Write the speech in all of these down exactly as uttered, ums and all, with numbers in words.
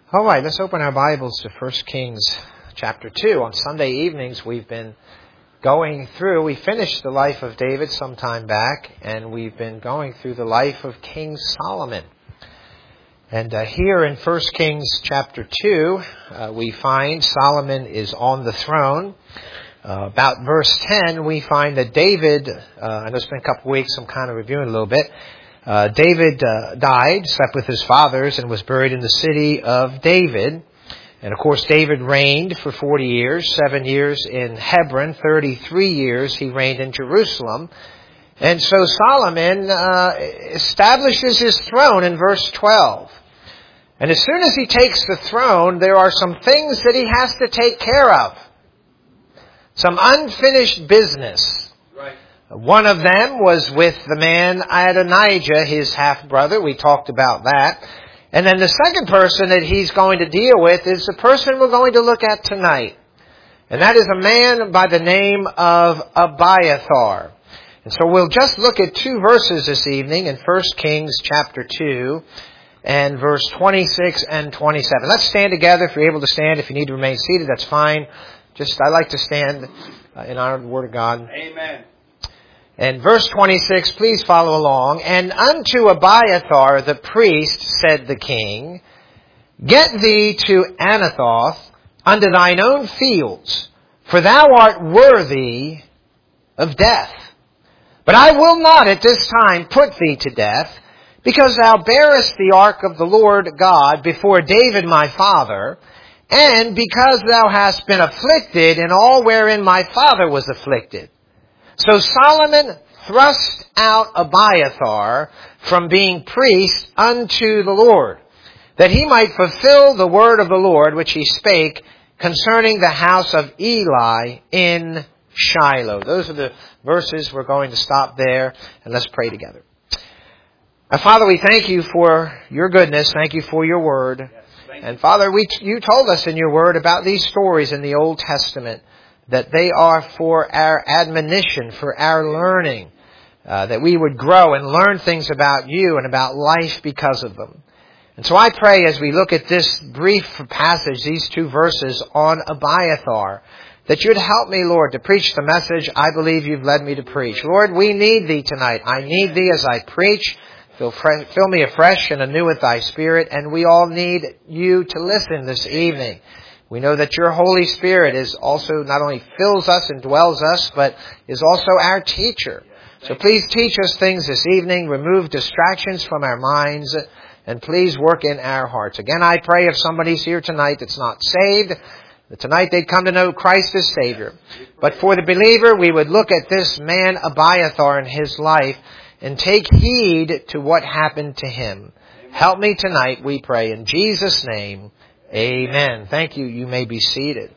All right, let's open our Bibles to First Kings chapter two. On Sunday evenings, we've been going through, we finished the life of David some time back, and we've been going through the life of King Solomon. And uh, here in First Kings chapter two, uh, we find Solomon is on the throne. Uh, about verse ten, we find that David, uh, I know it's been a couple of weeks, I'm kind of reviewing a little bit, Uh, David uh, died, slept with his fathers, and was buried in the city of David. And of course, David reigned for forty years, seven years in Hebron, thirty-three years he reigned in Jerusalem. And so Solomon uh, establishes his throne in verse twelve. And as soon as he takes the throne, there are some things that he has to take care of. Some unfinished business. One of them was with the man Adonijah, his half-brother. We talked about that. And then the second person that he's going to deal with is the person we're going to look at tonight. And that is a man by the name of Abiathar. And so we'll just look at two verses this evening in First Kings chapter two and verse twenty-six and twenty-seven. Let's stand together. If you're able to stand, if you need to remain seated, that's fine. Just, I like to stand in honor of the Word of God. Amen. And verse twenty-six, please follow along. And unto Abiathar the priest said the king, Get thee to Anathoth unto thine own fields, for thou art worthy of death. But I will not at this time put thee to death, because thou bearest the ark of the Lord God before David my father, and because thou hast been afflicted in all wherein my father was afflicted. So Solomon thrust out Abiathar from being priest unto the Lord, that he might fulfill the word of the Lord which he spake concerning the house of Eli in Shiloh. Those are the verses. We're going to stop there, and let's pray together. Our Father, we thank you for your goodness. Thank you for your word. Yes, and Father, we, you told us in your word about these stories in the Old Testament, that they are for our admonition, for our learning, uh, that we would grow and learn things about you and about life because of them. And so I pray as we look at this brief passage, these two verses on Abiathar, that you'd help me, Lord, to preach the message I believe you've led me to preach. Lord, we need thee tonight. I need thee as I preach. Fill, fill me afresh and anew with thy Spirit, and we all need you to listen this evening. We know that your Holy Spirit is also not only fills us and dwells us, but is also our teacher. So please teach us things this evening. Remove distractions from our minds, and please work in our hearts. Again, I pray if somebody's here tonight that's not saved, that tonight they'd come to know Christ as Savior. But for the believer, we would look at this man Abiathar and his life and take heed to what happened to him. Help me tonight, we pray, in Jesus' name. Amen. Thank you. You may be seated.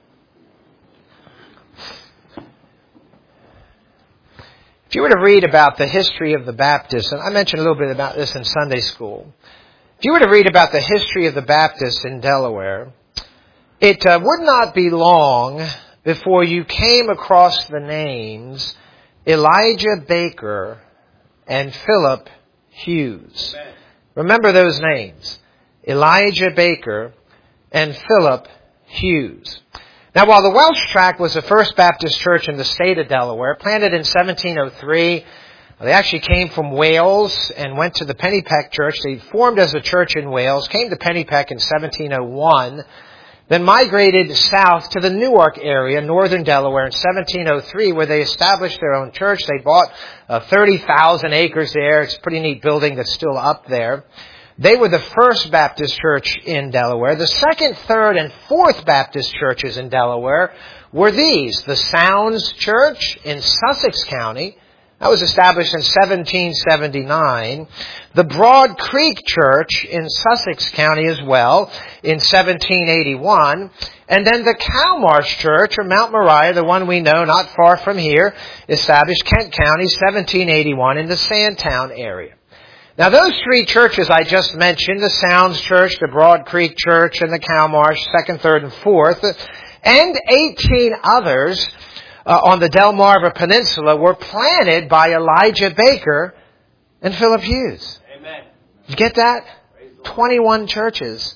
If you were to read about the history of the Baptists, and I mentioned a little bit about this in Sunday school. If you were to read about the history of the Baptists in Delaware, it uh, would not be long before you came across the names Elijah Baker and Philip Hughes. Amen. Remember those names. Elijah Baker and Philip Hughes. Now, while the Welsh Tract was the first Baptist church in the state of Delaware, planted in seventeen oh three, they actually came from Wales and went to the Pennypack Church. They formed as a church in Wales, came to Pennypack in seventeen oh one, then migrated south to the Newark area, northern Delaware, in seventeen oh three, where they established their own church. They bought uh, thirty thousand acres there. It's a pretty neat building that's still up there. They were the first Baptist church in Delaware. The second, third, and fourth Baptist churches in Delaware were these. The Sounds Church in Sussex County. That was established in seventeen seventy-nine. The Broad Creek Church in Sussex County as well in seventeen eighty-one. And then the Cowmarsh Church, or Mount Moriah, the one we know not far from here, established Kent County, seventeen eighty-one, in the Sandtown area. Now, those three churches I just mentioned, the Sounds Church, the Broad Creek Church, and the Cowmarsh, second, third, and fourth, and eighteen others uh, on the Delmarva Peninsula were planted by Elijah Baker and Philip Hughes. Amen. Did you get that? twenty-one churches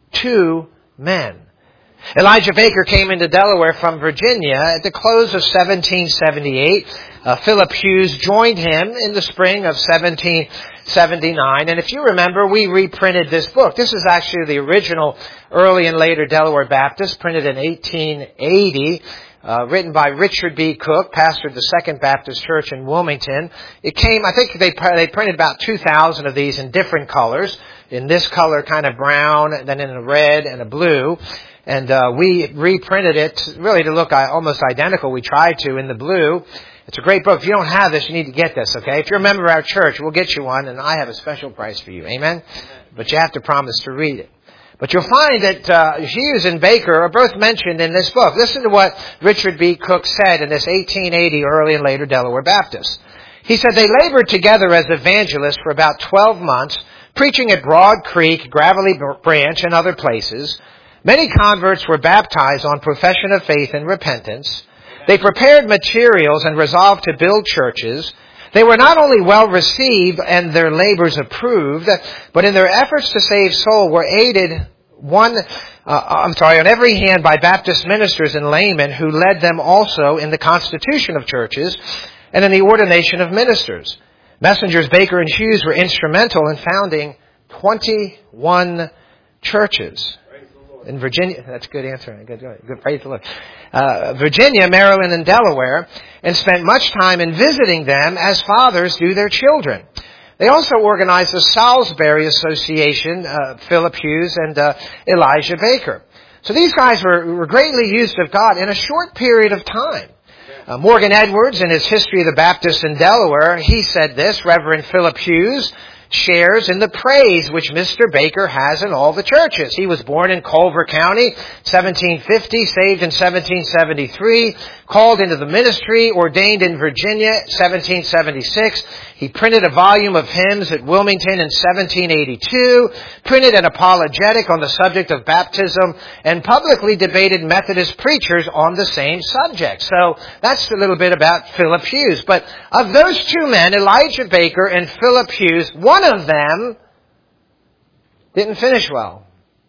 two men. Elijah Baker came into Delaware from Virginia at the close of seventeen seventy-eight. Uh, Philip Hughes joined him in the spring of seventeen seventy-nine. And if you remember, we reprinted this book. This is actually the original Early and Later Delaware Baptist, printed in eighteen eighty. Uh, written by Richard B. Cook, pastored the Second Baptist Church in Wilmington. It came, I think they they printed about two thousand of these in different colors. In this color, kind of brown, then in a red and a blue. And uh, we reprinted it really to look almost identical. We tried to in the blue. It's a great book. If you don't have this, you need to get this, okay? If you're a member of our church, we'll get you one, and I have a special price for you. Amen? But you have to promise to read it. But you'll find that uh, Hughes and Baker are both mentioned in this book. Listen to what Richard B. Cook said in this eighteen eighty Early and Later Delaware Baptist. He said, they labored together as evangelists for about twelve months, preaching at Broad Creek, Gravelly Branch, and other places. Many converts were baptized on profession of faith and repentance. They prepared materials and resolved to build churches. They were not only well received and their labors approved, but in their efforts to save soul were aided one, uh, I'm sorry, on every hand by Baptist ministers and laymen who led them also in the constitution of churches and in the ordination of ministers. Messengers Baker and Hughes were instrumental in founding twenty-one churches. In Virginia, that's a good answer. Good, good, good. Praise the Lord. Uh, Virginia, Maryland, and Delaware, and spent much time in visiting them as fathers do their children. They also organized the Salisbury Association, uh, Philip Hughes and uh, Elijah Baker. So these guys were, were greatly used of God in a short period of time. Uh, Morgan Edwards, in his History of the Baptists in Delaware, he said this, Reverend Philip Hughes shares in the praise which Mister Baker has in all the churches. He was born in Culver County, seventeen fifty, saved in seventeen seventy-three, called into the ministry, ordained in Virginia, seventeen seventy-six. He printed a volume of hymns at Wilmington in seventeen eighty-two, printed an apologetic on the subject of baptism, and publicly debated Methodist preachers on the same subject. So that's a little bit about Philip Hughes. But of those two men, Elijah Baker and Philip Hughes, one of them didn't finish well.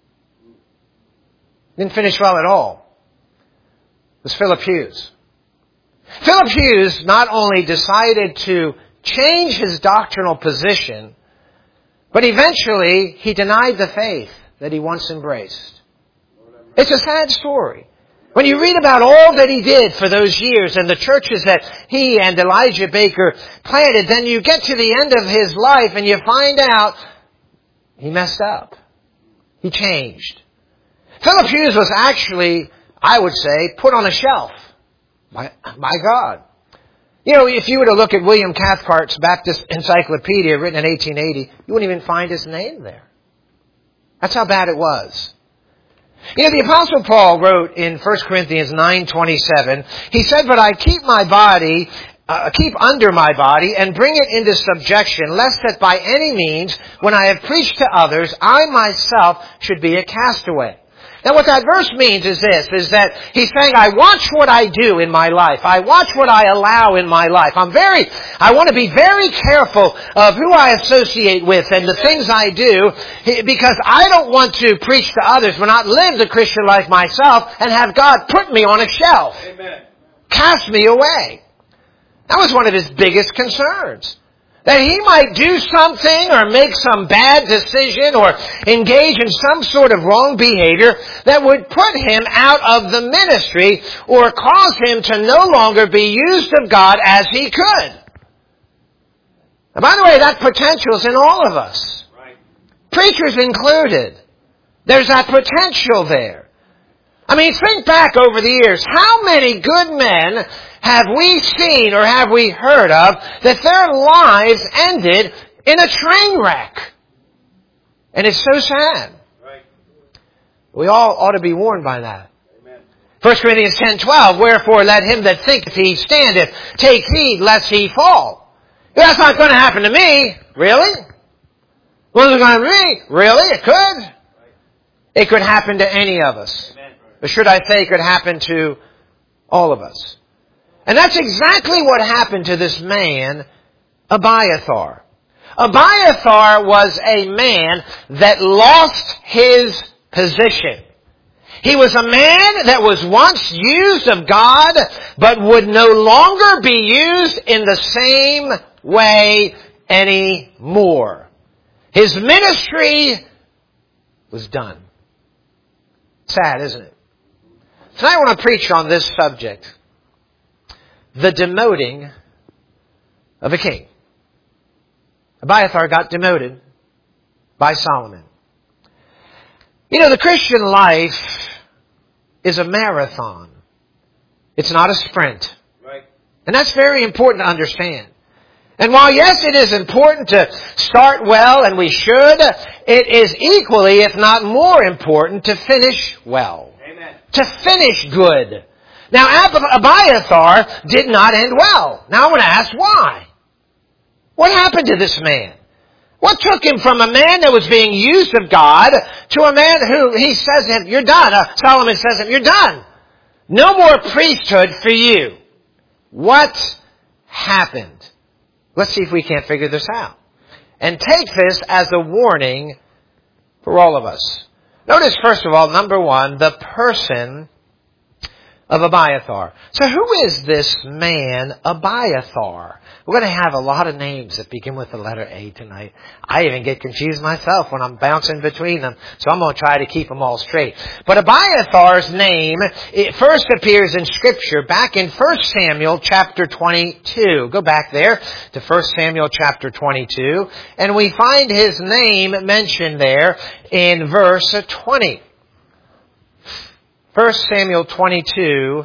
Didn't finish well at all. It was Philip Hughes. Philip Hughes not only decided to change his doctrinal position, but eventually he denied the faith that he once embraced. It's a sad story. When you read about all that he did for those years and the churches that he and Elijah Baker planted, then you get to the end of his life and you find out he messed up. He changed. Philip Hughes was actually, I would say, put on a shelf by, by God. You know, if you were to look at William Cathcart's Baptist Encyclopedia written in eighteen eighty, you wouldn't even find his name there. That's how bad it was. You know, the Apostle Paul wrote in First Corinthians nine twenty-seven, he said, but I keep my body, uh, keep under my body and bring it into subjection, lest that by any means, when I have preached to others, I myself should be a castaway. Now what that verse means is this, is that he's saying, I watch what I do in my life. I watch what I allow in my life. I'm very, I want to be very careful of who I associate with and the things I do, because I don't want to preach to others but not live the Christian life myself and have God put me on a shelf. Amen. Cast me away. That was one of his biggest concerns. That he might do something or make some bad decision or engage in some sort of wrong behavior that would put him out of the ministry or cause him to no longer be used of God as he could. And by the way, that potential is in all of us. Right. Preachers included. There's that potential there. I mean, think back over the years. How many good men have we seen or have we heard of that their lives ended in a train wreck? And it's so sad. Right. We all ought to be warned by that. Amen. First Corinthians ten twelve, wherefore let him that thinketh he standeth take heed lest he fall. That's not going to happen to me. Really? Well, it's going to be? Really? It could. Right. It could happen to any of us. Amen. Or should I say it could happen to all of us. And that's exactly what happened to this man, Abiathar. Abiathar was a man that lost his position. He was a man that was once used of God, but would no longer be used in the same way anymore. His ministry was done. Sad, isn't it? Tonight I want to preach on this subject. The demoting of a king. Abiathar got demoted by Solomon. You know, the Christian life is a marathon. It's not a sprint. Right. And that's very important to understand. And while, yes, it is important to start well, and we should, it is equally, if not more important, to finish well. Amen. To finish good. Now, Ab- Abiathar did not end well. Now, I want to ask why. What happened to this man? What took him from a man that was being used of God to a man who, he says to him, you're done. Uh, Solomon says to him, you're done. No more priesthood for you. What happened? Let's see if we can't figure this out. And take this as a warning for all of us. Notice, first of all, number one, the person of Abiathar. So who is this man, Abiathar? We're going to have a lot of names that begin with the letter A tonight. I even get confused myself when I'm bouncing between them, so I'm going to try to keep them all straight. But Abiathar's name, it first appears in Scripture back in First Samuel chapter twenty-two. Go back there to First Samuel chapter twenty-two, and we find his name mentioned there in verse twenty. First Samuel twenty-two,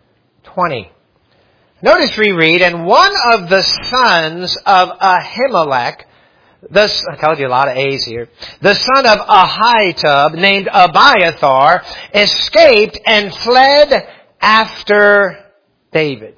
twenty. Notice we read, and one of the sons of Ahimelech, the, I told you a lot of A's here, the son of Ahitub, named Abiathar, escaped and fled after David.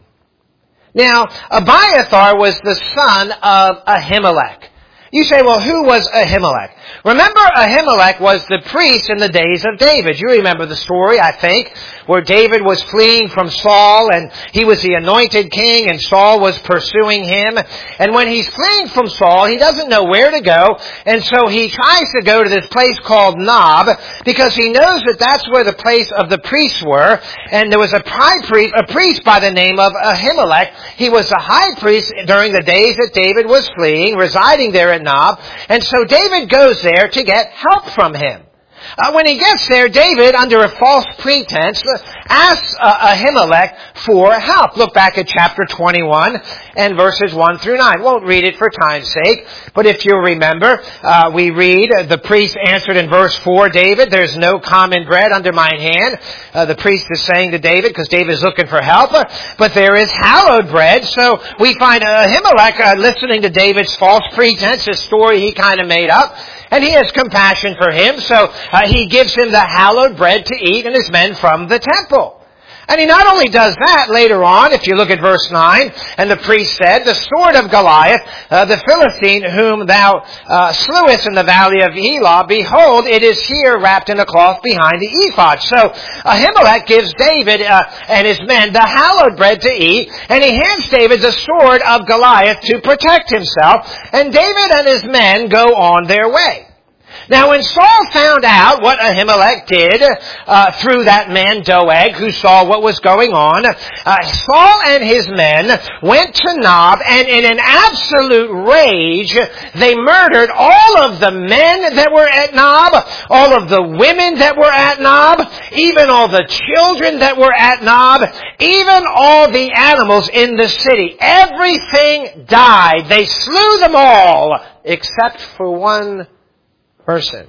Now, Abiathar was the son of Ahimelech. You say, well, who was Ahimelech? Remember, Ahimelech was the priest in the days of David. You remember the story, I think, where David was fleeing from Saul, and he was the anointed king, and Saul was pursuing him. And when he's fleeing from Saul, he doesn't know where to go, and so he tries to go to this place called Nob, because he knows that that's where the place of the priests were, and there was a high priest, a priest by the name of Ahimelech. He was the high priest during the days that David was fleeing, residing there in Nob, and so David goes there to get help from him. Uh, when he gets there, David, under a false pretense, asks uh, Ahimelech for help. Look back at chapter twenty-one and verses one through nine. Won't read it for time's sake, but if you'll remember, uh, we read, uh, the priest answered in verse four, David, there's no common bread under mine hand. Uh, the priest is saying to David, because David is looking for help, uh, but there is hallowed bread. So we find uh, Ahimelech uh, listening to David's false pretense, a story he kind of made up. And he has compassion for him, so uh, he gives him the hallowed bread to eat and his men from the temple. And he not only does that later on, if you look at verse nine, and the priest said, the sword of Goliath, uh, the Philistine whom thou uh, slewest in the valley of Elah, behold, it is here wrapped in a cloth behind the ephod. So Ahimelech gives David uh, and his men the hallowed bread to eat, and he hands David the sword of Goliath to protect himself, and David and his men go on their way. Now, when Saul found out what Ahimelech did uh, through that man Doeg, who saw what was going on, uh, Saul and his men went to Nob, and in an absolute rage, they murdered all of the men that were at Nob, all of the women that were at Nob, even all the children that were at Nob, even all the animals in the city. Everything died. They slew them all, except for one person.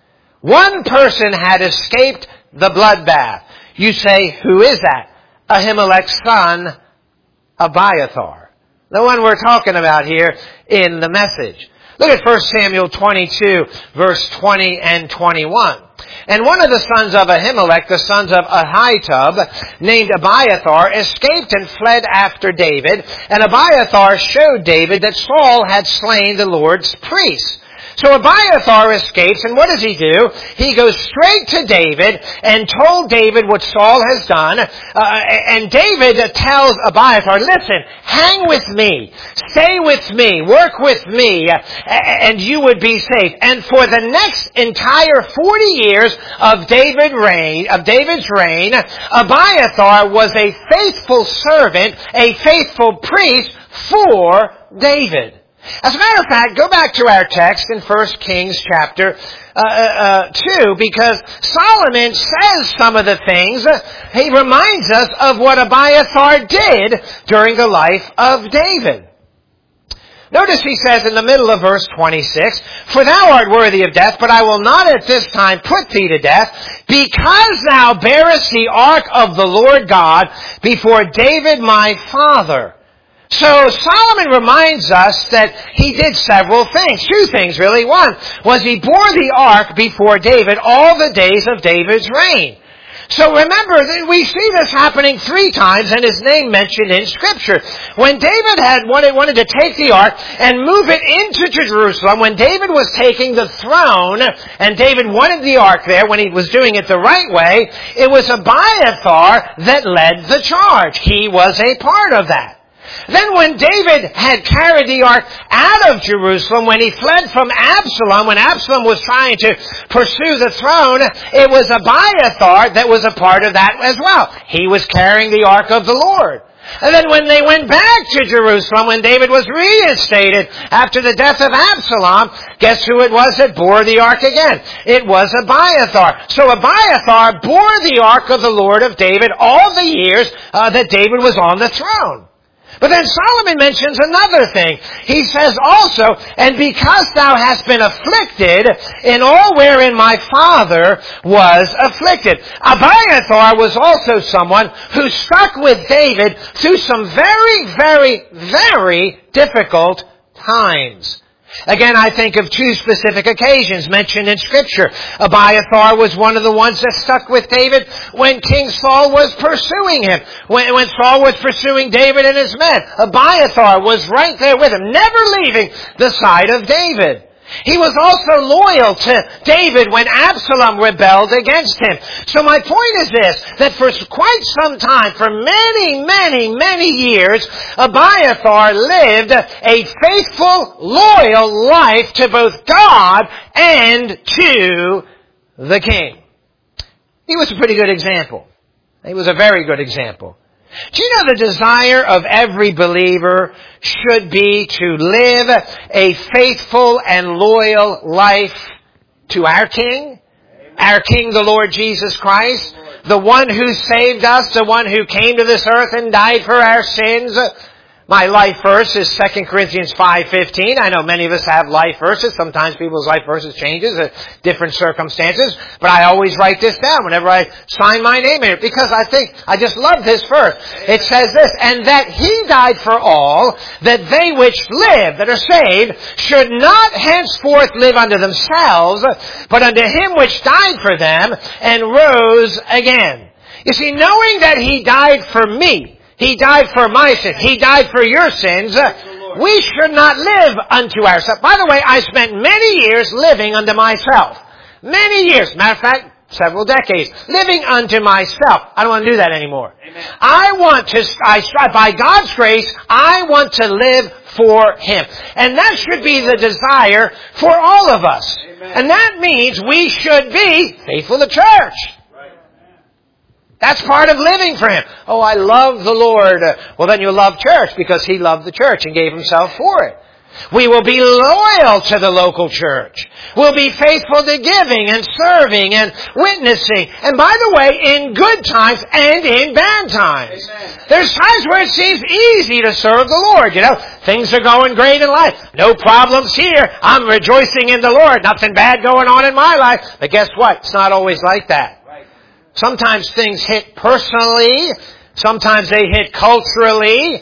One person had escaped the bloodbath. You say, who is that? Ahimelech's son, Abiathar. The one we're talking about here in the message. Look at First Samuel twenty-two, verse twenty and twenty-one. And one of the sons of Ahimelech, the sons of Ahitub, named Abiathar, escaped and fled after David. And Abiathar showed David that Saul had slain the Lord's priests. So Abiathar escapes, and what does he do? He goes straight to David and told David what Saul has done. Uh, and David tells Abiathar, listen, hang with me, stay with me, work with me, uh, and you would be safe. And for the next entire forty years of David reign, of David's reign, Abiathar was a faithful servant, a faithful priest for David. As a matter of fact, go back to our text in First Kings chapter uh, uh, two, because Solomon says some of the things. Uh, he reminds us of what Abiathar did during the life of David. Notice he says in the middle of verse twenty-six, for thou art worthy of death, but I will not at this time put thee to death, because thou bearest the ark of the Lord God before David my father. So Solomon reminds us that he did several things. Two things, really. One was he bore the ark before David all the days of David's reign. So remember, we see this happening three times and his name mentioned in Scripture. When David had wanted, wanted to take the ark and move it into Jerusalem, when David was taking the throne, and David wanted the ark there when he was doing it the right way, it was Abiathar that led the charge. He was a part of that. Then when David had carried the ark out of Jerusalem, when he fled from Absalom, when Absalom was trying to pursue the throne, it was Abiathar that was a part of that as well. He was carrying the ark of the Lord. And then when they went back to Jerusalem, when David was reinstated after the death of Absalom, guess who it was that bore the ark again? It was Abiathar. So Abiathar bore the ark of the Lord of David all the years uh, that David was on the throne. But then Solomon mentions another thing. He says also, and because thou hast been afflicted in all wherein my father was afflicted. Abiathar was also someone who stuck with David through some very, very, very difficult times. Again, I think of two specific occasions mentioned in Scripture. Abiathar was one of the ones that stuck with David when King Saul was pursuing him. When, when Saul was pursuing David and his men, Abiathar was right there with him, never leaving the side of David. He was also loyal to David when Absalom rebelled against him. So my point is this, that for quite some time, for many, many, many years, Abiathar lived a faithful, loyal life to both God and to the king. He was a pretty good example. He was a very good example. Do you know the desire of every believer should be to live a faithful and loyal life to our King? Our King, the Lord Jesus Christ, the one who saved us, the one who came to this earth and died for our sins. My life verse is Second Corinthians five fifteen. I know many of us have life verses. Sometimes people's life verses changes at different circumstances. But I always write this down whenever I sign my name in it, because I think, I just love this verse. It says this, and that he died for all, that they which live, that are saved, should not henceforth live unto themselves, but unto him which died for them and rose again. You see, knowing that he died for me, he died for my sins. He died for your sins. We should not live unto ourselves. By the way, I spent many years living unto myself. Many years. Matter of fact, several decades. Living unto myself. I don't want to do that anymore. Amen. I want to, I strive, by God's grace, I want to live for Him. And that should be the desire for all of us. Amen. And that means we should be faithful to church. That's part of living for Him. Oh, I love the Lord. Well, then you love church because He loved the church and gave Himself for it. We will be loyal to the local church. We'll be faithful to giving and serving and witnessing. And by the way, in good times and in bad times. Amen. There's times where it seems easy to serve the Lord. You know, things are going great in life. No problems here. I'm rejoicing in the Lord. Nothing bad going on in my life. But guess what? It's not always like that. Sometimes things hit personally. Sometimes they hit culturally.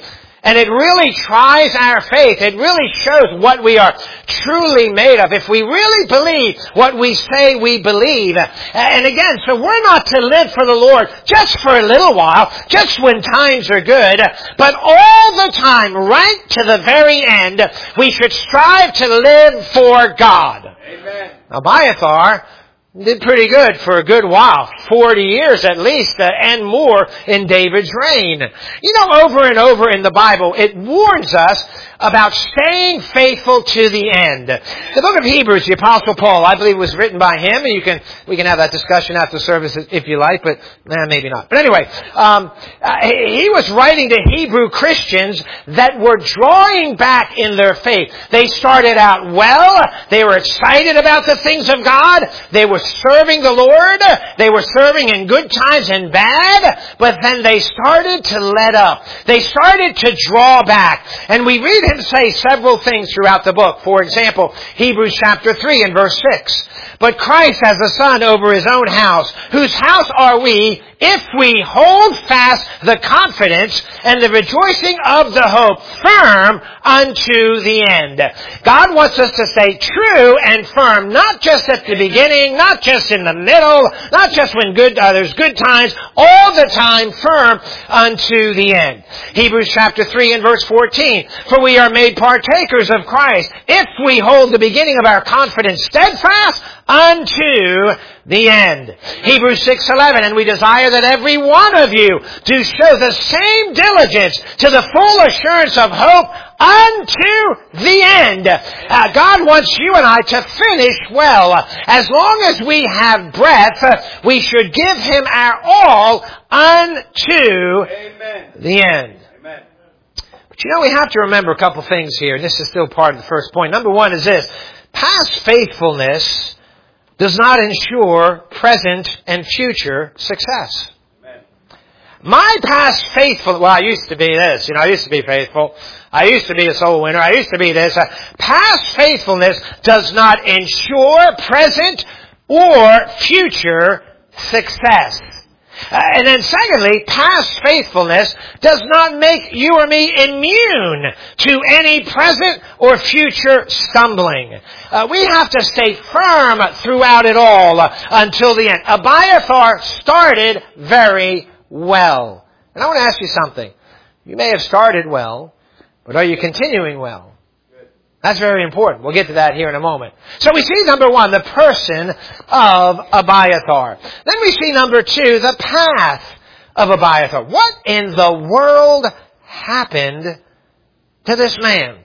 And it really tries our faith. It really shows what we are truly made of. If we really believe what we say we believe. And again, so we're not to live for the Lord just for a little while, just when times are good, but all the time, right to the very end, we should strive to live for God. Amen. Abiathar did pretty good for a good while, forty years at least, uh, and more in David's reign. You know, over and over in the Bible, it warns us about staying faithful to the end. The book of Hebrews, the Apostle Paul, I believe was written by him, and you can, we can have that discussion after service if you like, but eh, maybe not. But anyway, um, uh, he was writing to Hebrew Christians that were drawing back in their faith. They started out well, they were excited about the things of God, they were serving the Lord, they were serving in good times and bad, but then they started to let up. They started to draw back. And we read him say several things throughout the book. For example, Hebrews chapter three and verse six. But Christ has a son over his own house, whose house are we, if we hold fast the confidence and the rejoicing of the hope firm unto the end. God wants us to stay true and firm, not just at the beginning, not just in the middle, not just when good uh, there's good times, all the time firm unto the end. Hebrews chapter three and verse fourteen. For we are made partakers of Christ, if we hold the beginning of our confidence steadfast unto the end. Hebrews six eleven, and we desire that every one of you do show the same diligence to the full assurance of hope unto the end. Uh, God wants you and I to finish well. As long as we have breath, uh, we should give Him our all unto Amen. The end. Amen. But you know, we have to remember a couple things here, and this is still part of the first point. Number one is this: past faithfulness does not ensure present and future success. Amen. My past faithful, well, I used to be this, you know, I used to be faithful. I used to be a soul winner. I used to be this. Uh, past faithfulness does not ensure present or future success. Uh, and then secondly, past faithfulness does not make you or me immune to any present or future stumbling. Uh, we have to stay firm throughout it all uh, until the end. Abiathar started very well. And I want to ask you something. You may have started well, but are you continuing well? That's very important. We'll get to that here in a moment. So we see, number one, the person of Abiathar. Then we see, number two, the path of Abiathar. What in the world happened to this man?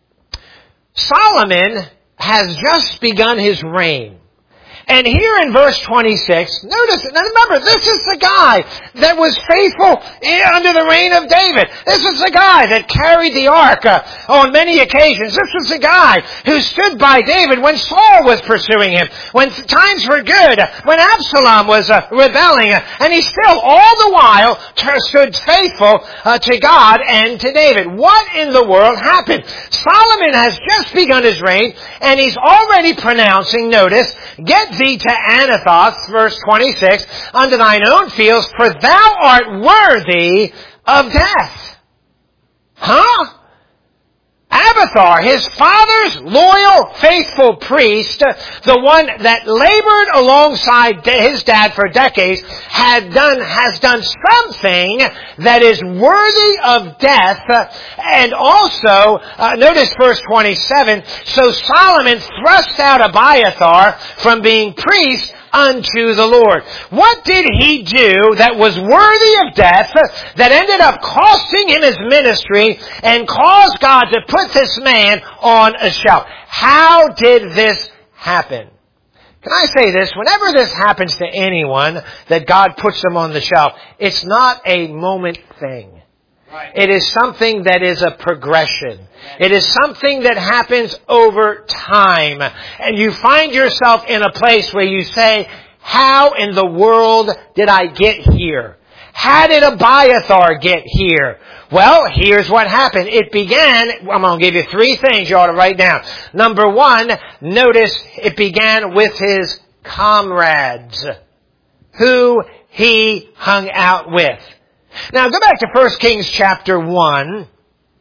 Solomon has just begun his reign. And here in verse twenty-six, notice, now remember, this is the guy that was faithful under the reign of David. This is the guy that carried the ark uh, on many occasions. This was the guy who stood by David when Saul was pursuing him, when times were good, when Absalom was uh, rebelling, uh, and he still all the while t- stood faithful uh, to God and to David. What in the world happened? Solomon has just begun his reign, and he's already pronouncing, notice, get thee to Anathoth, verse twenty-six, unto thine own fields, for thou art worthy of death. Huh? Abiathar, his father's loyal, faithful priest, the one that labored alongside his dad for decades, had done, has done something that is worthy of death. And also, uh, notice verse twenty-seven, so Solomon thrust out Abiathar from being priest unto the Lord. What did he do that was worthy of death, that ended up costing him his ministry and caused God to put this man on a shelf? How did this happen? Can I say this? Whenever this happens to anyone, that God puts them on the shelf, it's not a moment thing. Right. It is something that is a progression. It is something that happens over time. And you find yourself in a place where you say, how in the world did I get here? How did Abiathar get here? Well, here's what happened. It began, I'm going to give you three things you ought to write down. Number one, notice it began with his comrades, who he hung out with. Now, go back to First Kings chapter one.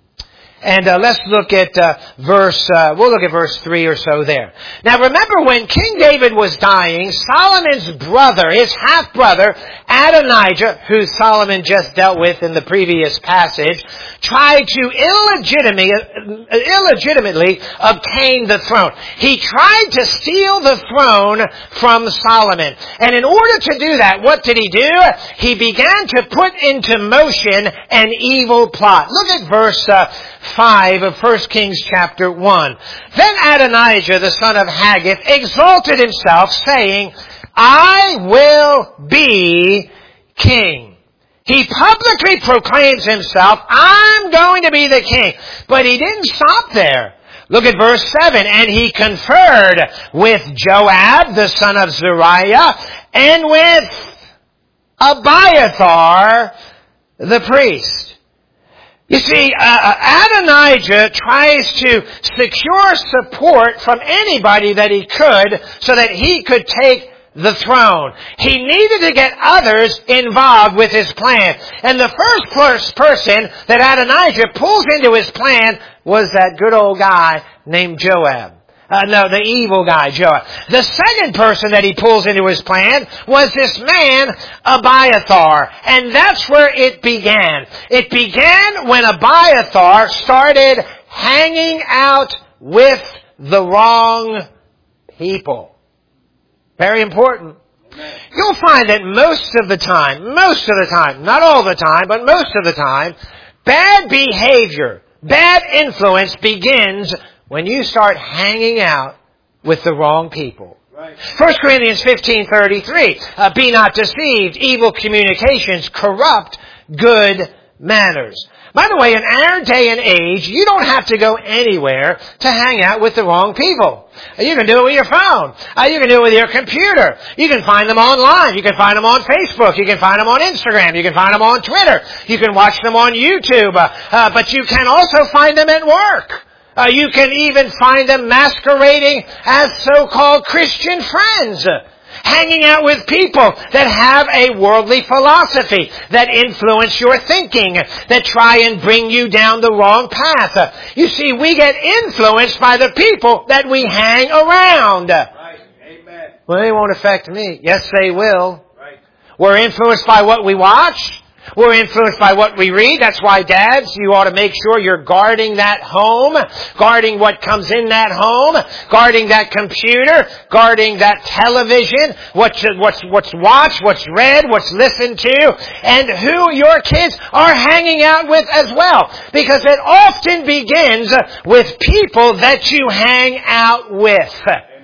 And uh, let's look at uh, verse, uh, we'll look at verse three or so there. Now remember, when King David was dying, Solomon's brother, his half-brother, Adonijah, who Solomon just dealt with in the previous passage, tried to illegitimately, illegitimately obtain the throne. He tried to steal the throne from Solomon. And in order to do that, what did he do? He began to put into motion an evil plot. Look at verse uh, five of First Kings chapter one. Then Adonijah, the son of Haggith, exalted himself, saying, I will be king. He publicly proclaims himself, I'm going to be the king. But he didn't stop there. Look at verse seven. And he conferred with Joab, the son of Zeruiah, and with Abiathar, the priest. You see, uh, Adonijah tries to secure support from anybody that he could so that he could take the throne. He needed to get others involved with his plan. And the first person that Adonijah pulls into his plan was that good old guy named Joab. Uh, no, the evil guy, Joab. The second person that he pulls into his plan was this man, Abiathar. And that's where it began. It began when Abiathar started hanging out with the wrong people. Very important. You'll find that most of the time, most of the time, not all the time, but most of the time, bad behavior, bad influence begins when you start hanging out with the wrong people. Right. First Corinthians fifteen thirty-three, uh, be not deceived, evil communications corrupt good manners. By the way, in our day and age, you don't have to go anywhere to hang out with the wrong people. You can do it with your phone. Uh, you can do it with your computer. You can find them online. You can find them on Facebook. You can find them on Instagram. You can find them on Twitter. You can watch them on YouTube. Uh, uh, but you can also find them at work. Uh, you can even find them masquerading as so-called Christian friends, hanging out with people that have a worldly philosophy, that influence your thinking, that try and bring you down the wrong path. Uh, you see, we get influenced by the people that we hang around. Right. Amen. Well, they won't affect me. Yes, they will. Right. We're influenced by what we watch. We're influenced by what we read. That's why, dads, you ought to make sure you're guarding that home, guarding what comes in that home, guarding that computer, guarding that television, what's, what's, what's watched, what's read, what's listened to, and who your kids are hanging out with as well. Because it often begins with people that you hang out with.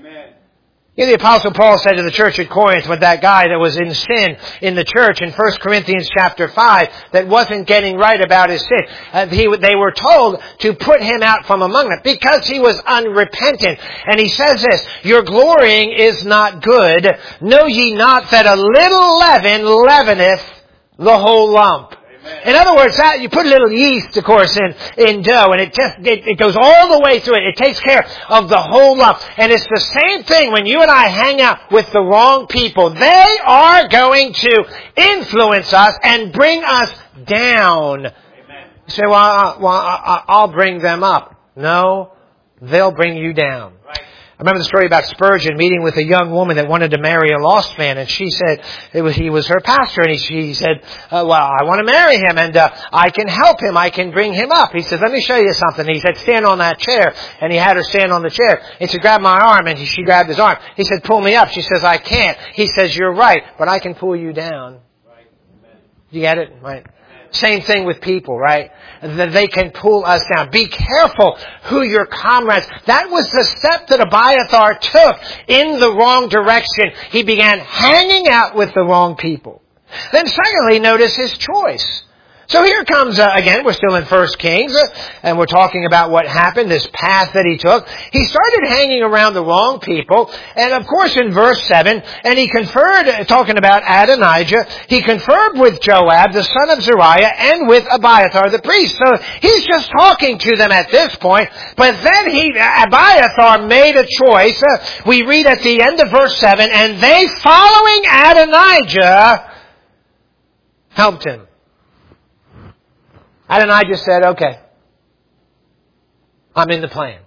You know, the Apostle Paul said to the church at Corinth, with that guy that was in sin in the church in First Corinthians chapter five, that wasn't getting right about his sin. Uh, he, they were told to put him out from among them because he was unrepentant. And he says this, your glorying is not good. Know ye not that a little leaven leaveneth the whole lump? In other words, that you put a little yeast, of course, in, in dough, and it just it, it goes all the way through it. It takes care of the whole lump. And it's the same thing when you and I hang out with the wrong people. They are going to influence us and bring us down. Amen. You say, well, I, well I, I'll bring them up. No, they'll bring you down. Right. I remember the story about Spurgeon meeting with a young woman that wanted to marry a lost man, and she said it was he was her pastor, and he, she said, uh, "Well, I want to marry him, and uh, I can help him. I can bring him up." He said, "Let me show you something." He said, "Stand on that chair," and he had her stand on the chair. He said, "Grab my arm," and she grabbed his arm. He said, "Pull me up." She says, "I can't." He says, "You're right, but I can pull you down." Right. You get it? Right. Same thing with people, right? That they can pull us down. Be careful who your comrades. That was the step that Abiathar took in the wrong direction. He began hanging out with the wrong people. Then secondly, notice his choice. So here comes, uh, again, we're still in First Kings, uh, and we're talking about what happened, this path that he took. He started hanging around the wrong people, and of course in verse seven, and he conferred, uh, talking about Adonijah, he conferred with Joab, the son of Zeruiah, and with Abiathar the priest. So he's just talking to them at this point, but then he, Abiathar made a choice. Uh, we read at the end of verse seven, and they, following Adonijah, helped him. Adonijah said, okay, I'm in the plan.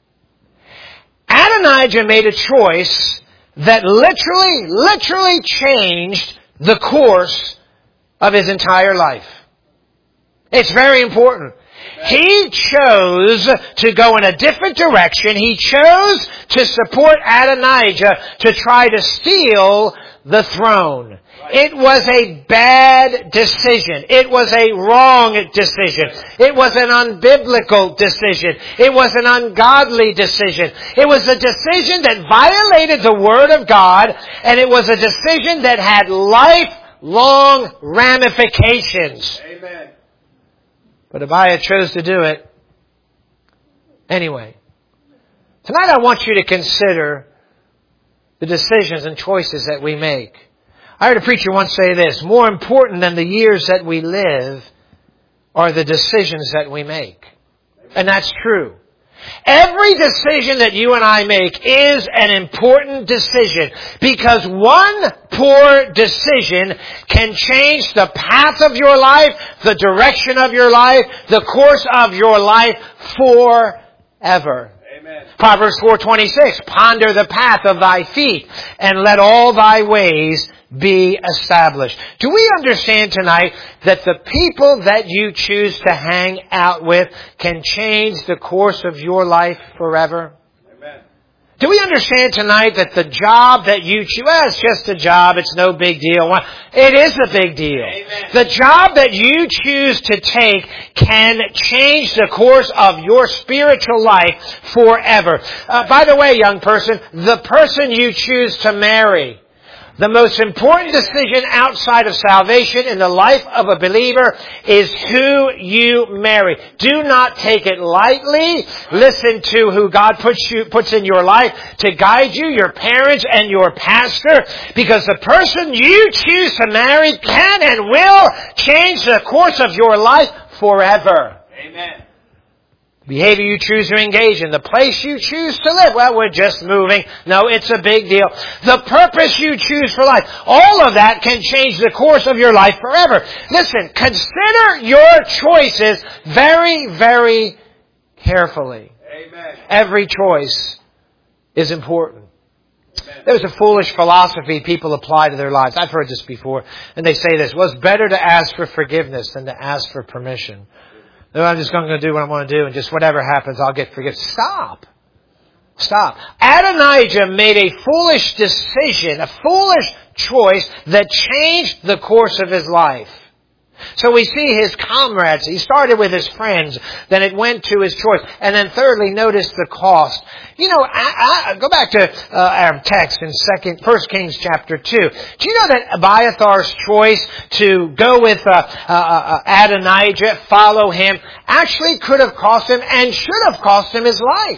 Adonijah made a choice that literally, literally changed the course of his entire life. It's very important. He chose to go in a different direction. He chose to support Adonijah to try to steal the throne. It was a bad decision. It was a wrong decision. It was an unbiblical decision. It was an ungodly decision. It was a decision that violated the Word of God, and it was a decision that had lifelong ramifications. Amen. But Abiah chose to do it anyway. Tonight I want you to consider the decisions and choices that we make. I heard a preacher once say this: more important than the years that we live are the decisions that we make. And that's true. Every decision that you and I make is an important decision, because one poor decision can change the path of your life, the direction of your life, the course of your life forever. Amen. Proverbs four twenty-six, ponder the path of thy feet, and let all thy ways be established. Do we understand tonight that the people that you choose to hang out with can change the course of your life forever? Amen. Do we understand tonight that the job that you choose, well, it's just a job, it's no big deal. It is a big deal. Amen. The job that you choose to take can change the course of your spiritual life forever. Uh, by the way, young person, the person you choose to marry, the most important decision outside of salvation in the life of a believer is who you marry. Do not take it lightly. Listen to who God puts you, puts in your life to guide you, your parents and your pastor, because the person you choose to marry can and will change the course of your life forever. Amen. The behavior you choose to engage in, the place you choose to live. Well, we're just moving. No, it's a big deal. The purpose you choose for life. All of that can change the course of your life forever. Listen, consider your choices very, very carefully. Amen. Every choice is important. Amen. There's a foolish philosophy people apply to their lives. I've heard this before. And they say this: well, it's better to ask for forgiveness than to ask for permission. No, I'm just going to do what I want to do, and just whatever happens, I'll get forgiven. Stop. Stop. Adonijah made a foolish decision, a foolish choice that changed the course of his life. So we see his comrades. He started with his friends, then it went to his choice, and then thirdly, notice the cost. You know, I, I, go back to uh, our text in Second, First Kings chapter two. Do you know that Abiathar's choice to go with uh, uh, uh, Adonijah, follow him, actually could have cost him and should have cost him his life?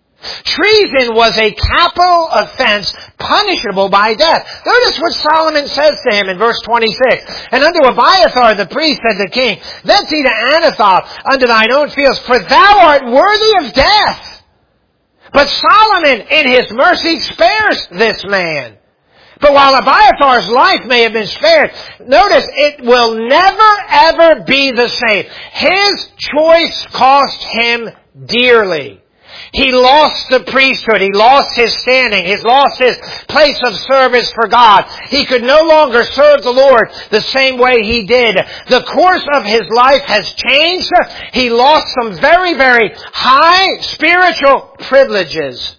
Treason was a capital offense punishable by death. Notice what Solomon says to him in verse twenty-six. And unto Abiathar the priest said the king, Thence he to Anathoth unto thine own fields, for thou art worthy of death. But Solomon in his mercy spares this man. But while Abiathar's life may have been spared, notice it will never ever be the same. His choice cost him dearly. He lost the priesthood. He lost his standing. He lost his place of service for God. He could no longer serve the Lord the same way he did. The course of his life has changed. He lost some very, very high spiritual privileges.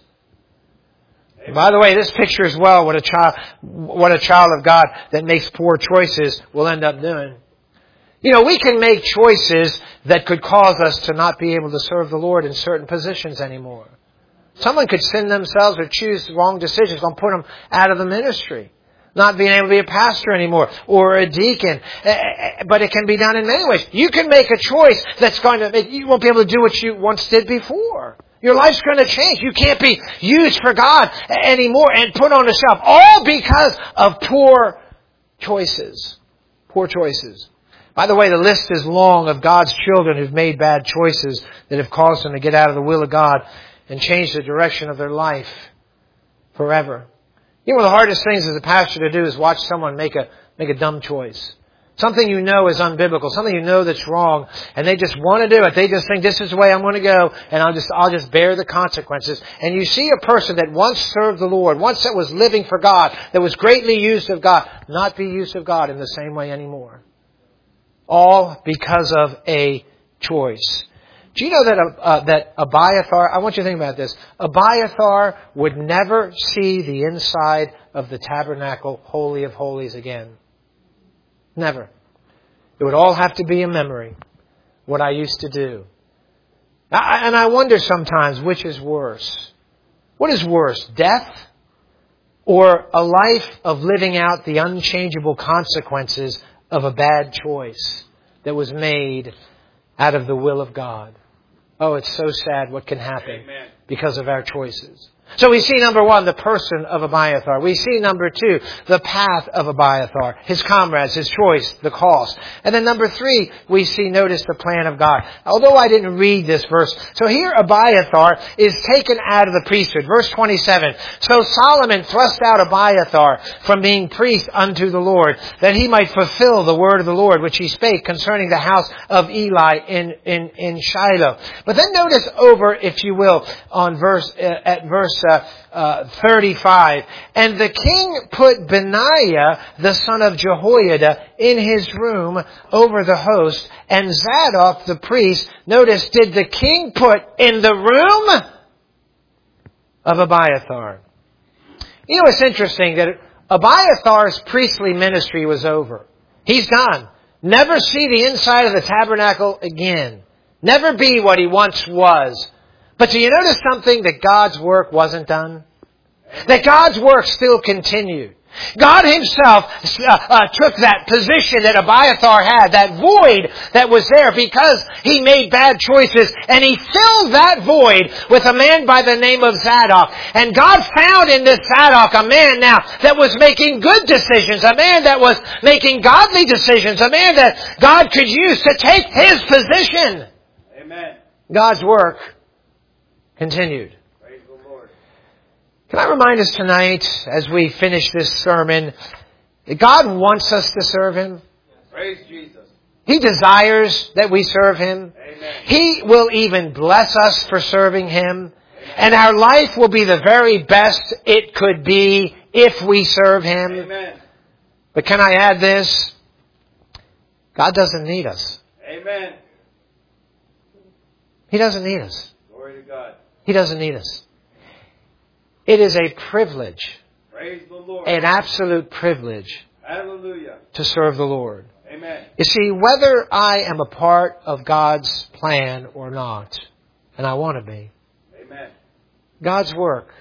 And by the way, this pictures well what a child, what a child of God that makes poor choices will end up doing. You know, we can make choices that could cause us to not be able to serve the Lord in certain positions anymore. Someone could sin themselves or choose wrong decisions, don't put them out of the ministry. Not being able to be a pastor anymore or a deacon. But it can be done in many ways. You can make a choice that's going to make, you won't be able to do what you once did before. Your life's going to change. You can't be used for God anymore and put on a shelf. All because of poor choices. Poor choices. By the way, the list is long of God's children who've made bad choices that have caused them to get out of the will of God and change the direction of their life forever. You know, one of the hardest things as a pastor to do is watch someone make a make a dumb choice. Something you know is unbiblical. Something you know that's wrong. And they just want to do it. They just think this is the way I'm going to go. And I'll just, I'll just bear the consequences. And you see a person that once served the Lord, once that was living for God, that was greatly used of God, not be used of God in the same way anymore. All because of a choice. Do you know that uh, that Abiathar, I want you to think about this, Abiathar would never see the inside of the tabernacle, Holy of Holies, again. Never. It would all have to be a memory, what I used to do. I, and I wonder sometimes which is worse. What is worse, death or a life of living out the unchangeable consequences of a bad choice that was made out of the will of God? Oh, it's so sad what can happen Amen. Because of our choices. So we see, number one, the person of Abiathar. We see, number two, the path of Abiathar, his comrades, his choice, the cost. And then number three, we see, notice, the plan of God. Although I didn't read this verse. So here Abiathar is taken out of the priesthood. Verse twenty-seven. So Solomon thrust out Abiathar from being priest unto the Lord, that he might fulfill the word of the Lord, which he spake concerning the house of Eli in, in, in Shiloh. But then notice over, if you will, on verse, uh, at verse Uh, uh, thirty-five. And the king put Benaiah, the son of Jehoiada, in his room over the host, and Zadok the priest, notice, did the king put in the room of Abiathar. You know, it's interesting that Abiathar's priestly ministry was over. He's gone. Never see the inside of the tabernacle again. Never be what he once was. But do you notice something? That God's work wasn't done? That God's work still continued. God Himself uh, uh, took that position that Abiathar had, that void that was there because he made bad choices, and He filled that void with a man by the name of Zadok. And God found in this Zadok a man now that was making good decisions, a man that was making godly decisions, a man that God could use to take his position. Amen. God's work continued. Praise the Lord. Can I remind us tonight, as we finish this sermon, that God wants us to serve Him. Praise Jesus. He desires that we serve Him. Amen. He will even bless us for serving Him. Amen. And our life will be the very best it could be if we serve Him. Amen. But can I add this? God doesn't need us. Amen. He doesn't need us. Glory to God. He doesn't need us. It is a privilege, Praise the Lord. an absolute privilege, Hallelujah, to serve the Lord. Amen. You see, whether I am a part of God's plan or not, and I want to be, Amen. God's work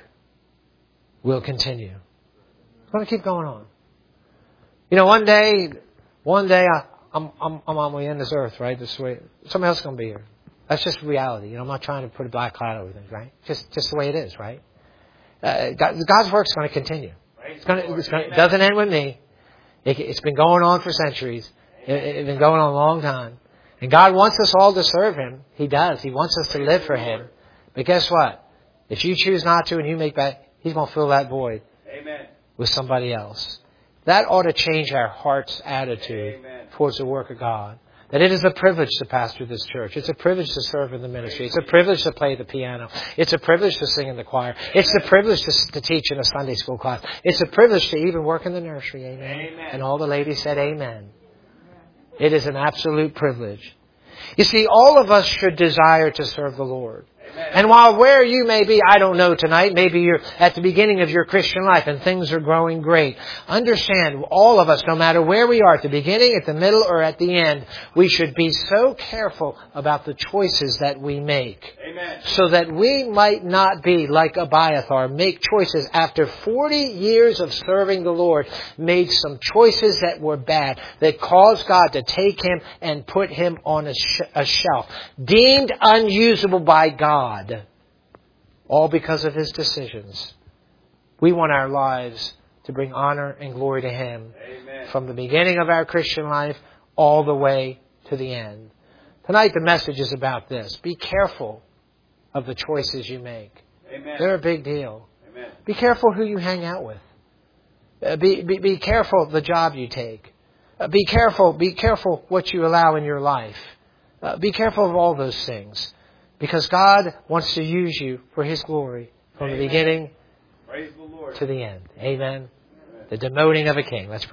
will continue. It's going to keep going on. You know, one day, one day I, I'm, I'm, I'm on my way in this earth, right? This way, somebody else is going to be here. That's just reality. You know, I'm not trying to put a black cloud over things, right? Just, just the way it is, right? Uh, God, God's work's going to continue. It's going to, it's going to, it doesn't end with me. It, it's been going on for centuries. It, it's been going on a long time. And God wants us all to serve Him. He does. He wants us to live for Him. But guess what? If you choose not to and you make bad, He's going to fill that void Amen. with somebody else. That ought to change our heart's attitude Amen. towards the work of God. That it is a privilege to pastor this church. It's a privilege to serve in the ministry. It's a privilege to play the piano. It's a privilege to sing in the choir. It's a privilege to, to teach in a Sunday school class. It's a privilege to even work in the nursery. Amen. Amen. And all the ladies said amen. It is an absolute privilege. You see, all of us should desire to serve the Lord. Amen. And while where you may be, I don't know tonight, maybe you're at the beginning of your Christian life and things are growing great. Understand, all of us, no matter where we are, at the beginning, at the middle, or at the end, we should be so careful about the choices that we make. Amen. So that we might not be like Abiathar, make choices after forty years of serving the Lord, made some choices that were bad, that caused God to take him and put him on a, sh- a shelf, deemed unusable by God. God, all because of His decisions. We want our lives to bring honor and glory to Him. Amen. From the beginning of our Christian life all the way to the end. Tonight the message is about this. Be careful of the choices you make. Amen. They're a big deal. Amen. Be careful who you hang out with. Uh, be, be, be careful of the job you take. Uh, be careful. Be careful what you allow in your life. Uh, be careful of all those things. Because God wants to use you for His glory from Amen. the beginning Praise the Lord. to the end. Amen. The demoting of a king. Let's pray.